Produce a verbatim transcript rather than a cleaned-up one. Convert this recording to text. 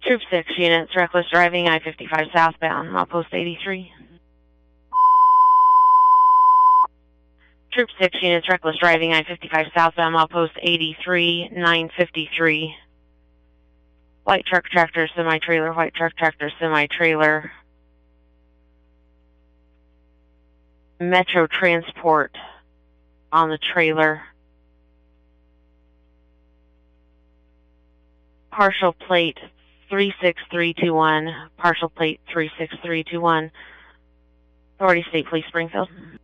Troop six units, reckless driving, I fifty-five southbound, milepost eighty-three. Troop six units, reckless driving, I fifty-five southbound, milepost eighty-three, nine fifty-three. White truck, tractor, semi-trailer, white truck, tractor, semi-trailer. Metro Transport on the trailer. Partial plate three six three two one, partial plate three six three two one. Authority State Police Springfield.